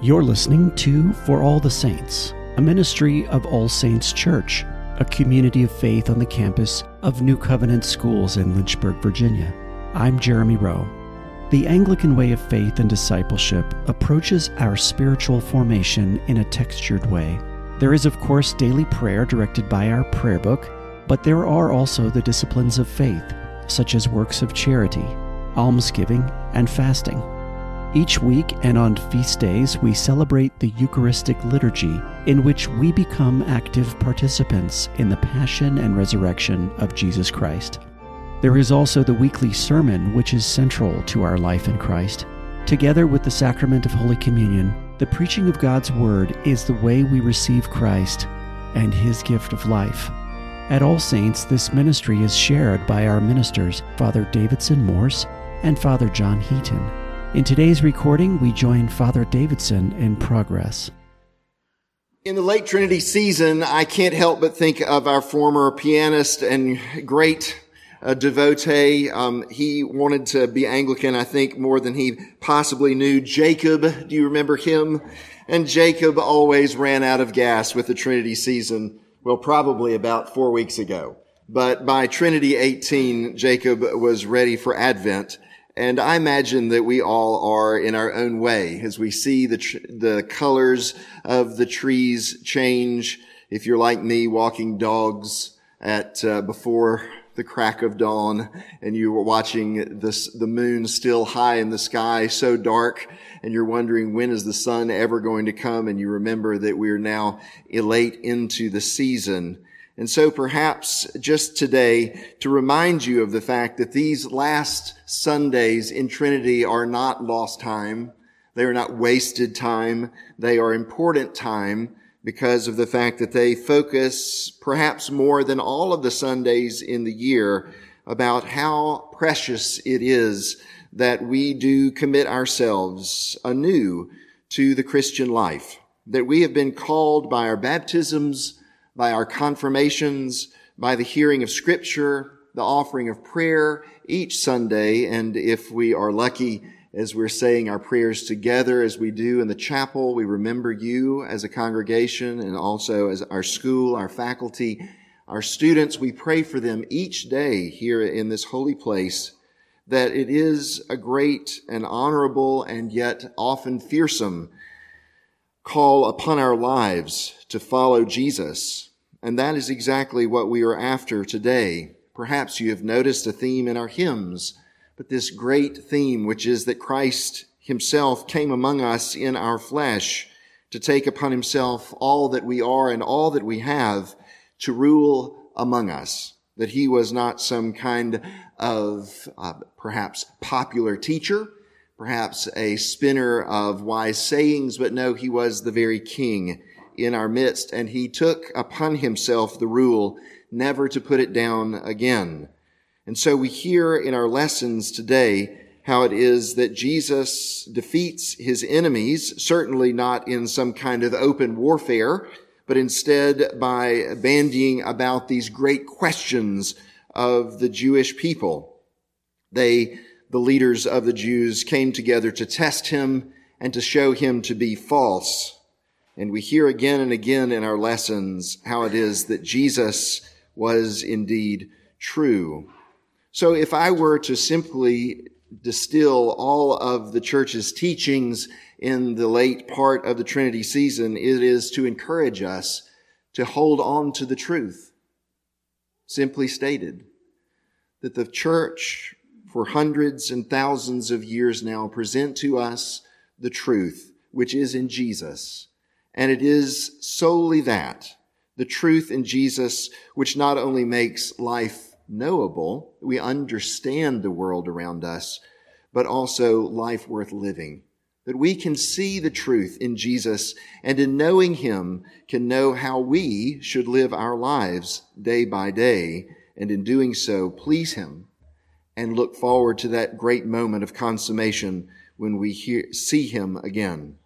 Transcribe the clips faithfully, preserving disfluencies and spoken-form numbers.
You're listening to For All the Saints, a ministry of All Saints Church, a community of faith on the campus of New Covenant Schools in Lynchburg, Virginia. I'm Jeremy Rowe. The Anglican way of faith and discipleship approaches our spiritual formation in a textured way. There is, of course, daily prayer directed by our prayer book, but there are also the disciplines of faith, such as works of charity, almsgiving, and fasting. Each week and on feast days, we celebrate the Eucharistic liturgy, in which we become active participants in the passion and resurrection of Jesus Christ. There is also the weekly sermon, which is central to our life in Christ. Together with the sacrament of Holy Communion, the preaching of God's Word is the way we receive Christ and His gift of life. At All Saints, this ministry is shared by our ministers, Father Davidson Morse and Father John Heaton. In today's recording, we join Father Davidson in progress. In the late Trinity season, I can't help but think of our former pianist and great uh, devotee. Um, he wanted to be Anglican, I think, more than he possibly knew. Jacob, do you remember him? And Jacob always ran out of gas with the Trinity season, well, probably about four weeks ago. But by Trinity eighteen, Jacob was ready for Advent. And I imagine that we all are in our own way as we see the tr- the colors of the trees change. If you're like me, walking dogs at uh, before the crack of dawn, and you were watching this, the moon still high in the sky, so dark, and you're wondering, when is the sun ever going to come? And you remember that we are now late into the season. And so perhaps just today to remind you of the fact that these last Sundays in Trinity are not lost time. They are not wasted time. They are important time because of the fact that they focus perhaps more than all of the Sundays in the year about how precious it is that we do commit ourselves anew to the Christian life, that we have been called by our baptisms, by our confirmations, by the hearing of Scripture, the offering of prayer each Sunday. And if we are lucky, as we're saying our prayers together, as we do in the chapel, we remember you as a congregation and also as our school, our faculty, our students. We pray for them each day here in this holy place, that it is a great and honorable and yet often fearsome call upon our lives to follow Jesus. And that is exactly what we are after today. Perhaps you have noticed a theme in our hymns, but this great theme, which is that Christ himself came among us in our flesh to take upon himself all that we are and all that we have to rule among us. That he was not some kind of uh, perhaps popular teacher, perhaps a spinner of wise sayings, but no, he was the very King in our midst, and he took upon himself the rule never to put it down again. And so we hear in our lessons today how it is that Jesus defeats his enemies, certainly not in some kind of open warfare, but instead by bandying about these great questions of the Jewish people. They, the leaders of the Jews, came together to test him and to show him to be false. And we hear again and again in our lessons how it is that Jesus was indeed true. So if I were to simply distill all of the church's teachings in the late part of the Trinity season, it is to encourage us to hold on to the truth. Simply stated, that the church for hundreds and thousands of years now present to us the truth, which is in Jesus. And it is solely that, the truth in Jesus, which not only makes life knowable, we understand the world around us, but also life worth living. That we can see the truth in Jesus, and in knowing him can know how we should live our lives day by day, and in doing so please him and look forward to that great moment of consummation when we hear, see him again.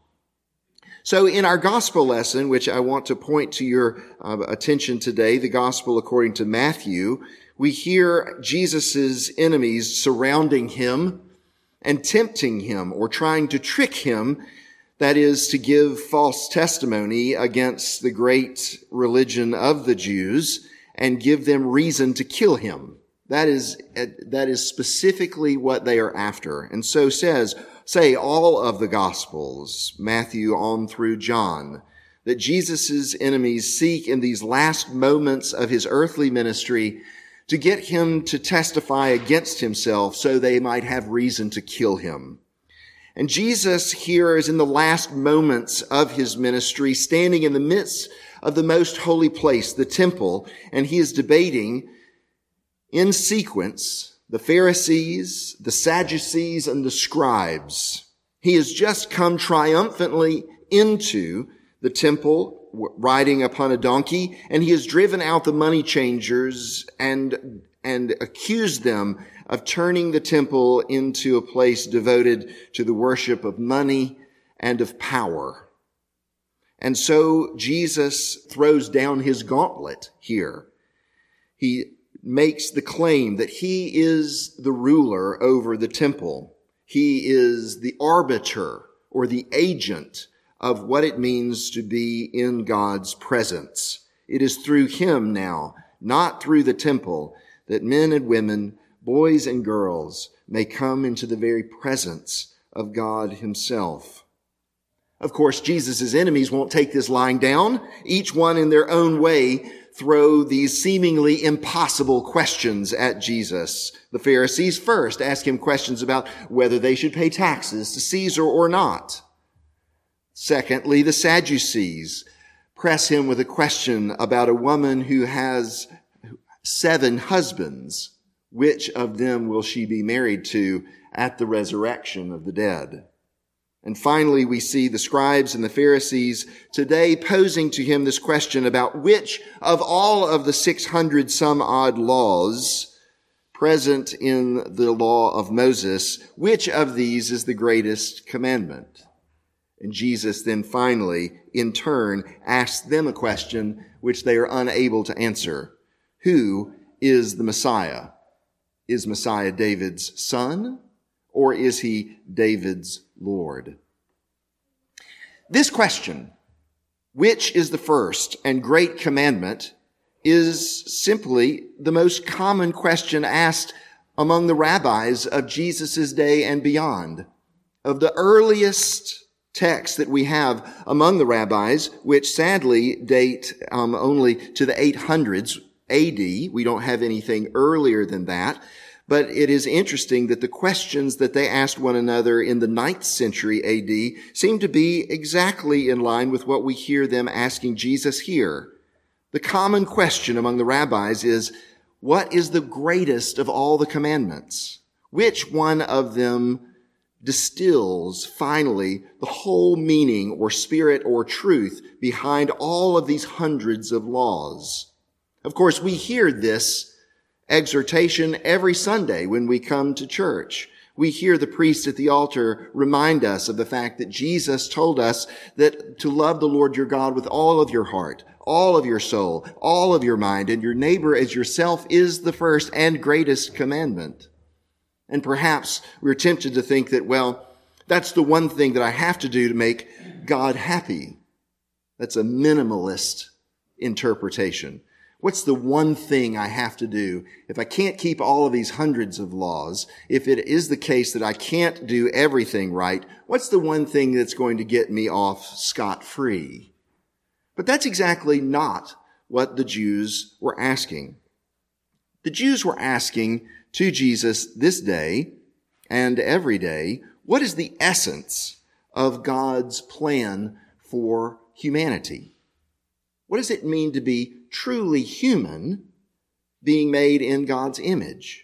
So in our gospel lesson, which I want to point to your uh, attention today, the gospel according to Matthew, we hear Jesus' enemies surrounding him and tempting him or trying to trick him That is, to give false testimony against the great religion of the Jews and give them reason to kill him. That is, that is specifically what they are after. And so says, say all of the Gospels, Matthew on through John, that Jesus' enemies seek in these last moments of his earthly ministry to get him to testify against himself so they might have reason to kill him. And Jesus here is in the last moments of his ministry, standing in the midst of the most holy place, the temple, and he is debating in sequence the Pharisees, the Sadducees, and the scribes. He has just come triumphantly into the temple, riding upon a donkey, and he has driven out the money changers and, and accused them of turning the temple into a place devoted to the worship of money and of power. And so Jesus throws down his gauntlet here. He makes the claim that he is the ruler over the temple. He is the arbiter or the agent of what it means to be in God's presence. It is through him now, not through the temple, that men and women, boys and girls, may come into the very presence of God himself. Of course, Jesus' enemies won't take this lying down. Each one in their own way throw these seemingly impossible questions at Jesus. The Pharisees first ask him questions about whether they should pay taxes to Caesar or not. Secondly, the Sadducees press him with a question about a woman who has seven husbands. Which of them will she be married to at the resurrection of the dead? And finally, we see the scribes and the Pharisees today posing to him this question about which of all of the six hundred some odd laws present in the law of Moses, which of these is the greatest commandment? And Jesus then finally, in turn, asks them a question which they are unable to answer. Who is the Messiah? Is Messiah David's son, or is he David's Lord? This question, which is the first and great commandment, is simply the most common question asked among the rabbis of Jesus' day and beyond. Of the earliest texts that we have among the rabbis, which sadly date um, only to the eight hundreds A D, we don't have anything earlier than that. But it is interesting that the questions that they asked one another in the ninth century A D seem to be exactly in line with what we hear them asking Jesus here. The common question among the rabbis is, what is the greatest of all the commandments? Which one of them distills finally the whole meaning or spirit or truth behind all of these hundreds of laws? Of course, we hear this exhortation every Sunday when we come to church. We hear the priest at the altar remind us of the fact that Jesus told us that to love the Lord your God with all of your heart, all of your soul, all of your mind, and your neighbor as yourself is the first and greatest commandment. And perhaps we're tempted to think that, well, that's the one thing that I have to do to make God happy. That's a minimalist interpretation. What's the one thing I have to do? If I can't keep all of these hundreds of laws, if it is the case that I can't do everything right, what's the one thing that's going to get me off scot-free? But that's exactly not what the Jews were asking. The Jews were asking to Jesus this day and every day, what is the essence of God's plan for humanity? What does it mean to be truly human, being made in God's image?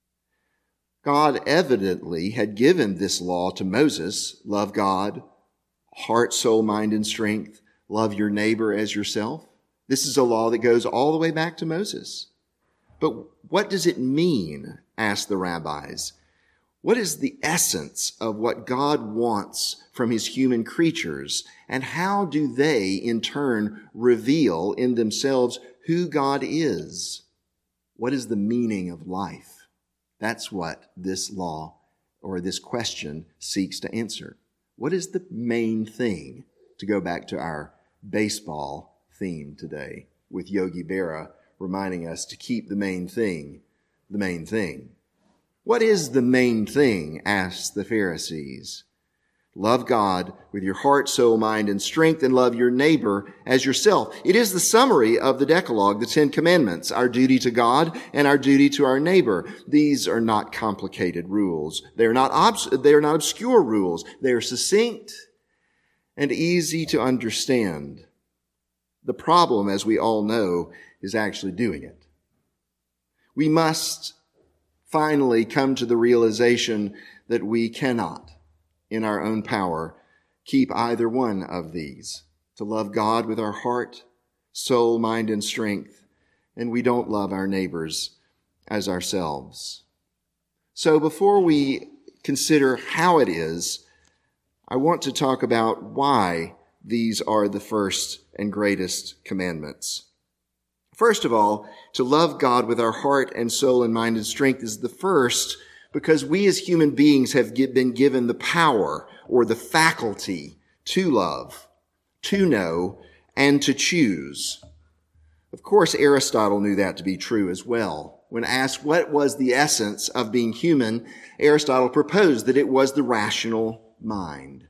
God evidently had given this law to Moses: love God, heart, soul, mind, and strength. Love your neighbor as yourself. This is a law that goes all the way back to Moses. But what does it mean? Asked the rabbis. What is the essence of what God wants from his human creatures? And how do they, in turn, reveal in themselves who God is? What is the meaning of life? That's what this law or this question seeks to answer. What is the main thing? To go back to our baseball theme today with Yogi Berra reminding us to keep the main thing the main thing. What is the main thing? Asked the Pharisees. Love God with your heart, soul, mind, and strength, and love your neighbor as yourself. It is the summary of the Decalogue, the Ten Commandments, our duty to God and our duty to our neighbor. These are not complicated rules. They are not obs- they are not obscure rules. They are succinct and easy to understand. The problem, as we all know, is actually doing it. We must finally come to the realization that we cannot, in our own power, keep either one of these. To love God with our heart, soul, mind, and strength, and we don't love our neighbors as ourselves. So before we consider how it is, I want to talk about why these are the first and greatest commandments. First of all, to love God with our heart and soul and mind and strength is the first because we as human beings have been given the power or the faculty to love, to know, and to choose. Of course, Aristotle knew that to be true as well. When asked what was the essence of being human, Aristotle proposed that it was the rational mind.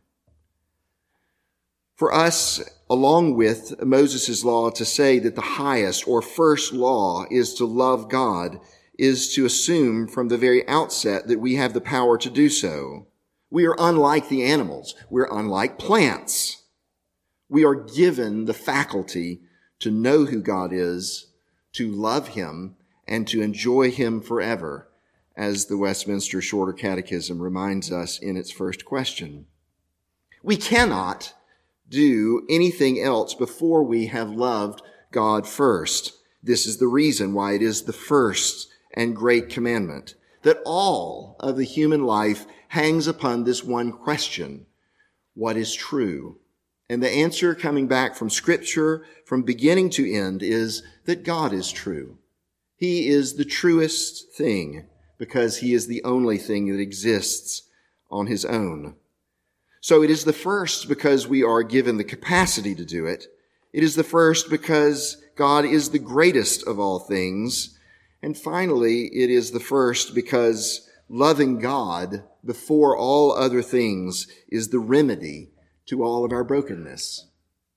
For us, along with Moses' law, to say that the highest or first law is to love God is to assume from the very outset that we have the power to do so. We are unlike the animals. We're unlike plants. We are given the faculty to know who God is, to love him, and to enjoy him forever, as the Westminster Shorter Catechism reminds us in its first question. We cannot do anything else before we have loved God first. This is the reason why it is the first and great commandment, that all of the human life hangs upon this one question: what is true? And the answer coming back from Scripture, from beginning to end, is that God is true. He is the truest thing because he is the only thing that exists on his own. So it is the first because we are given the capacity to do it. It is the first because God is the greatest of all things. And finally, it is the first because loving God before all other things is the remedy to all of our brokenness.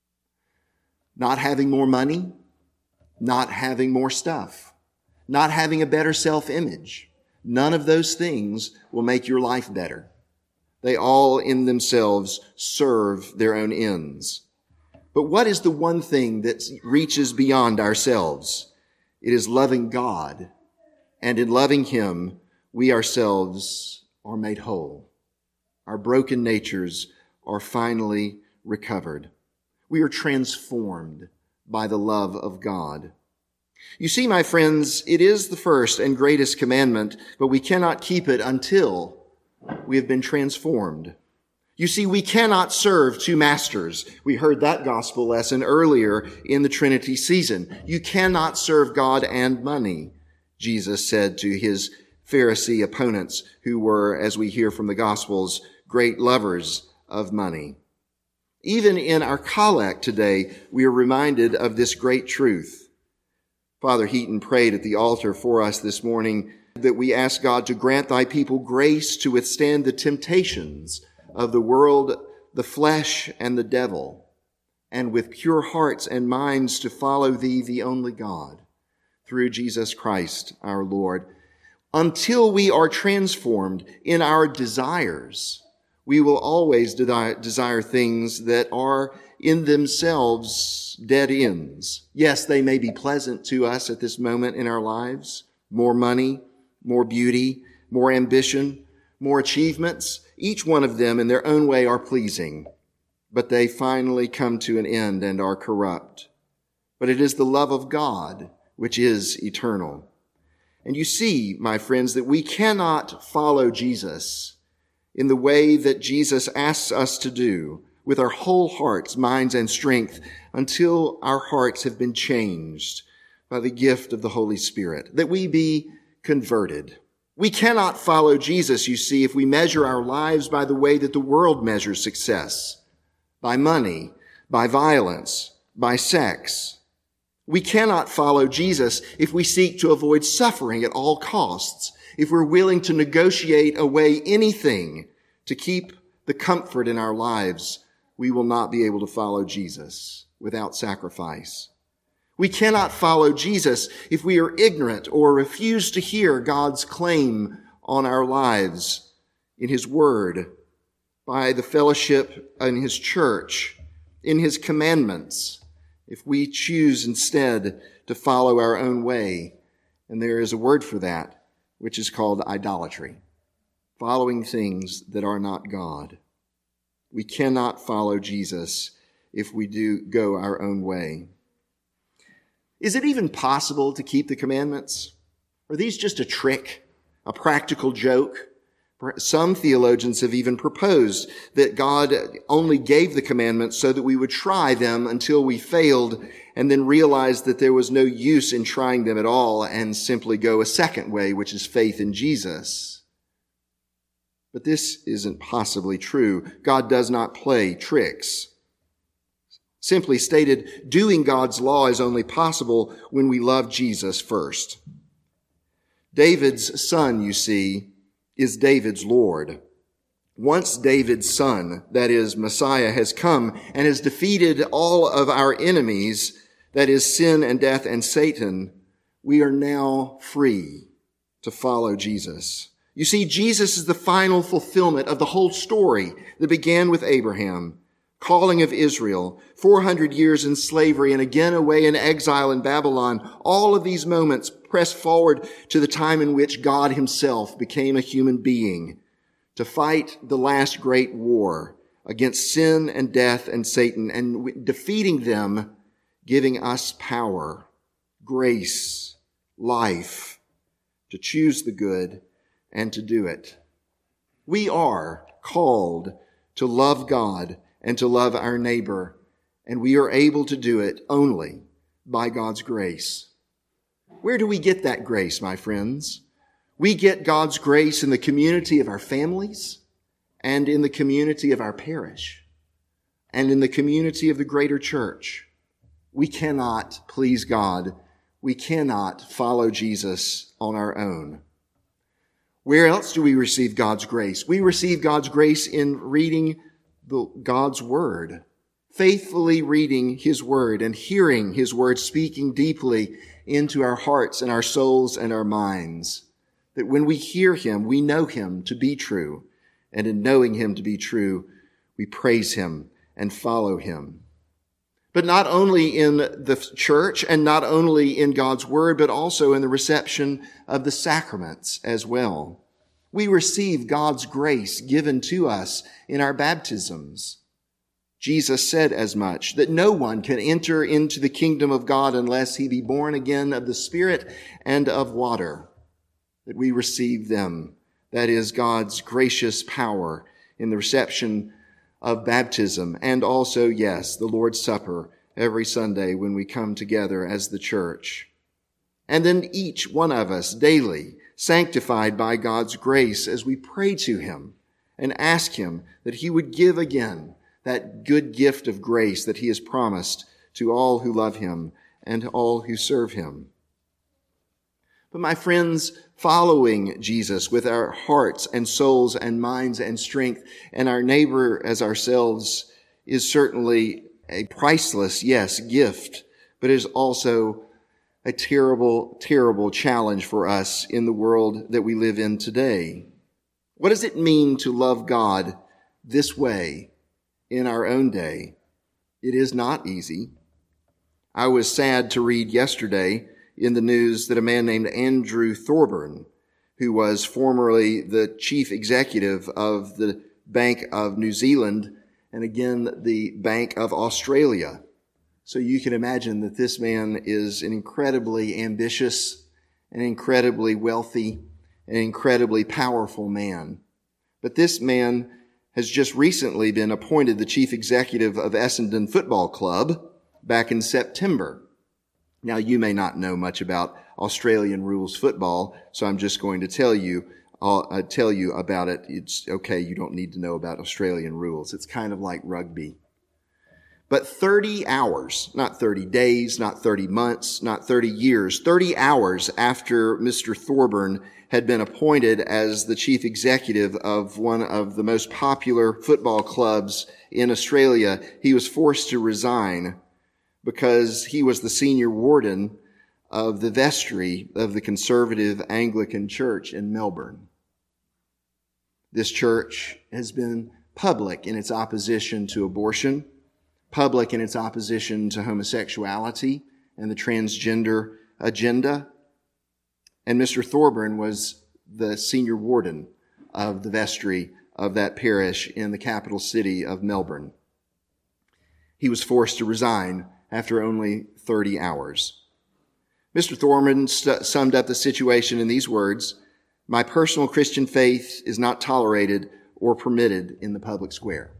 Not having more money, not having more stuff, not having a better self-image. None of those things will make your life better. They all in themselves serve their own ends. But what is the one thing that reaches beyond ourselves? It is loving God. And in loving him, we ourselves are made whole. Our broken natures are finally recovered. We are transformed by the love of God. You see, my friends, it is the first and greatest commandment, but we cannot keep it until we have been transformed. You see, we cannot serve two masters. We heard that gospel lesson earlier in the Trinity season. You cannot serve God and money, Jesus said to his Pharisee opponents, who were, as we hear from the Gospels, great lovers of money. Even in our collect today, we are reminded of this great truth. Father Heaton prayed at the altar for us this morning that we ask God to grant thy people grace to withstand the temptations of the world, the flesh, and the devil, and with pure hearts and minds to follow thee, the only God, through Jesus Christ our Lord. Until we are transformed in our desires, we will always de- desire things that are in themselves dead ends. Yes, they may be pleasant to us at this moment in our lives. More money, more beauty, more ambition, more achievements. Each one of them in their own way are pleasing, but they finally come to an end and are corrupt. But it is the love of God which is eternal. And you see, my friends, that we cannot follow Jesus in the way that Jesus asks us to do with our whole hearts, minds, and strength until our hearts have been changed by the gift of the Holy Spirit, that we be converted, We cannot follow Jesus, you see, if we measure our lives by the way that the world measures success, by money, by violence, by sex. We cannot follow Jesus if we seek to avoid suffering at all costs, if we're willing to negotiate away anything to keep the comfort in our lives. We will not be able to follow Jesus without sacrifice. We cannot follow Jesus if we are ignorant or refuse to hear God's claim on our lives in His Word, by the fellowship in His church, in His commandments, if we choose instead to follow our own way. And there is a word for that, which is called idolatry, following things that are not God. We cannot follow Jesus if we do go our own way. Is it even possible to keep the commandments? Are these just a trick, a practical joke? Some theologians have even proposed that God only gave the commandments so that we would try them until we failed and then realized that there was no use in trying them at all and simply go a second way, which is faith in Jesus. But this isn't possibly true. God does not play tricks. Simply stated, doing God's law is only possible when we love Jesus first. David's son, you see, is David's Lord. Once David's son, that is Messiah, has come and has defeated all of our enemies, that is sin and death and Satan, we are now free to follow Jesus. You see, Jesus is the final fulfillment of the whole story that began with Abraham, calling of Israel, four hundred years in slavery and again away in exile in Babylon. All of these moments press forward to the time in which God Himself became a human being to fight the last great war against sin and death and Satan, and defeating them, giving us power, grace, life to choose the good and to do it. We are called to love God and to love our neighbor, and we are able to do it only by God's grace. Where do we get that grace, my friends? We get God's grace in the community of our families and in the community of our parish and in the community of the greater church. We cannot please God. We cannot follow Jesus on our own. Where else do we receive God's grace? We receive God's grace in reading the, God's Word, faithfully reading His Word and hearing His Word speaking deeply into our hearts and our souls and our minds. That when we hear Him, we know Him to be true. And in knowing Him to be true, we praise Him and follow Him. But not only in the church and not only in God's Word, but also in the reception of the sacraments as well. We receive God's grace given to us in our baptisms. Jesus said as much, that no one can enter into the kingdom of God unless he be born again of the Spirit and of water. That we receive them, that is God's gracious power in the reception of baptism, and also, yes, the Lord's Supper every Sunday when we come together as the church. And then each one of us daily sanctified by God's grace as we pray to Him and ask Him that He would give again that good gift of grace that He has promised to all who love Him and all who serve Him. But my friends, following Jesus with our hearts and souls and minds and strength and our neighbor as ourselves is certainly a priceless, yes, gift, but is also a terrible, terrible challenge for us in the world that we live in today. What does it mean to love God this way in our own day? It is not easy. I was sad to read yesterday in the news that a man named Andrew Thorburn, who was formerly the chief executive of the Bank of New Zealand and again the Bank of Australia. So you can imagine that this man is an incredibly ambitious, an incredibly wealthy, an incredibly powerful man. But this man has just recently been appointed the chief executive of Essendon Football Club back in September. Now, you may not know much about Australian rules football, so I'm just going to tell you I'll uh, tell you about it. It's okay, you don't need to know about Australian rules. It's kind of like rugby. But thirty hours, not thirty days, not thirty months, not thirty years, thirty hours after Mister Thorburn had been appointed as the chief executive of one of the most popular football clubs in Australia, he was forced to resign because he was the senior warden of the vestry of the Conservative Anglican Church in Melbourne. This church has been public in its opposition to abortion, public in its opposition to homosexuality and the transgender agenda. And Mister Thorburn was the senior warden of the vestry of that parish in the capital city of Melbourne. He was forced to resign after only thirty hours. Mister Thorburn st- summed up the situation in these words: "My personal Christian faith is not tolerated or permitted in the public square."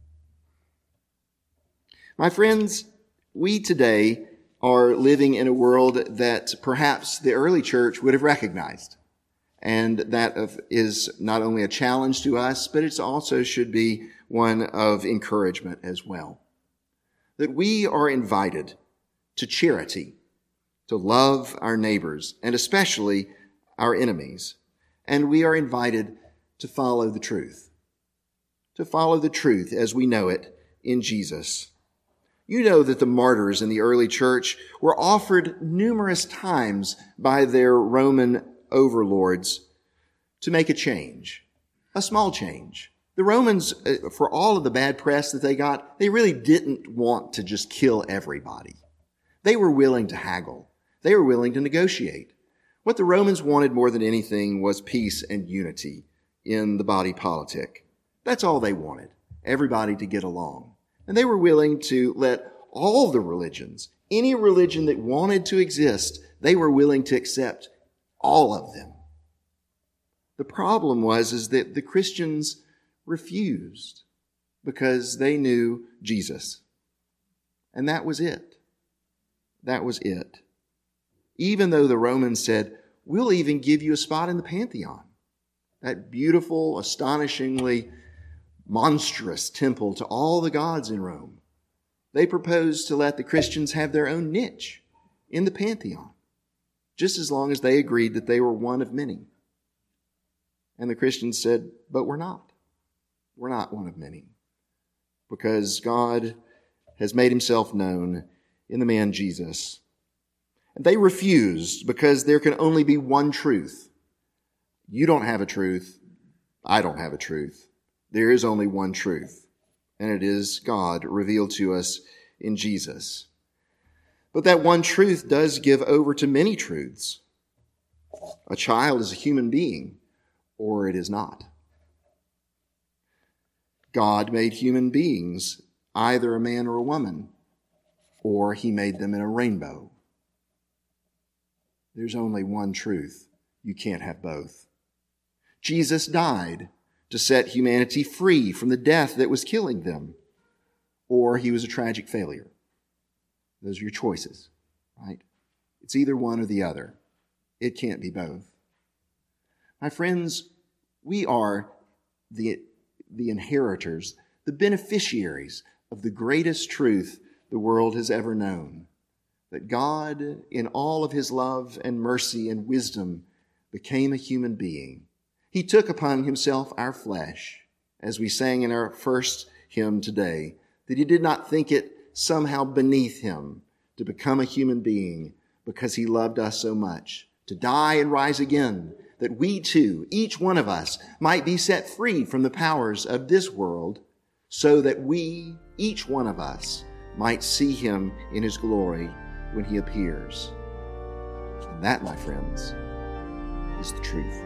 My friends, we today are living in a world that perhaps the early church would have recognized. And that of, is not only a challenge to us, but it also should be one of encouragement as well. That we are invited to charity, to love our neighbors, and especially our enemies. And we are invited to follow the truth, to follow the truth as we know it in Jesus. You know that the martyrs in the early church were offered numerous times by their Roman overlords to make a change, a small change. The Romans, for all of the bad press that they got, they really didn't want to just kill everybody. They were willing to haggle. They were willing to negotiate. What the Romans wanted more than anything was peace and unity in the body politic. That's all they wanted, everybody to get along. And they were willing to let all the religions, any religion that wanted to exist, they were willing to accept all of them. The problem was is that the Christians refused because they knew Jesus. And that was it. That was it. Even though the Romans said, "We'll even give you a spot in the Pantheon," that beautiful, astonishingly monstrous temple to all the gods in Rome, they proposed to let the Christians have their own niche in the Pantheon, just as long as they agreed that they were one of many. And the Christians said, "But we're not. We're not one of many, because God has made himself known in the man Jesus." And they refused because there can only be one truth. You don't have a truth. I don't have a truth. There is only one truth, and it is God revealed to us in Jesus. But that one truth does give over to many truths. A child is a human being, or it is not. God made human beings, either a man or a woman, or he made them in a rainbow. There's only one truth. You can't have both. Jesus died to set humanity free from the death that was killing them, or he was a tragic failure. Those are your choices, right? It's either one or the other. It can't be both. My friends, we are the, the inheritors, the beneficiaries of the greatest truth the world has ever known, that God, in all of his love and mercy and wisdom, became a human being. He took upon himself our flesh, as we sang in our first hymn today, that he did not think it somehow beneath him to become a human being because he loved us so much, to die and rise again, that we too, each one of us, might be set free from the powers of this world, so that we, each one of us, might see him in his glory when he appears. And that, my friends, is the truth.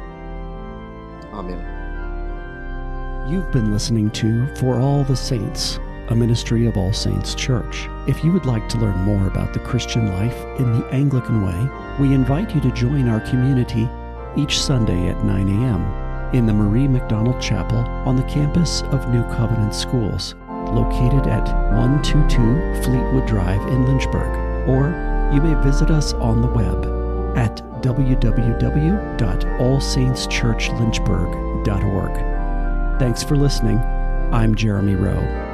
Amen. You've been listening to For All the Saints, a ministry of All Saints Church. If you would like to learn more about the Christian life in the Anglican way, we invite you to join our community each Sunday at nine a.m. in the Marie McDonald Chapel on the campus of New Covenant Schools, located at one twenty-two Fleetwood Drive in Lynchburg. Or you may visit us on the web at w w w dot all saints church lynchburg dot org. Thanks for listening. I'm Jeremy Rowe.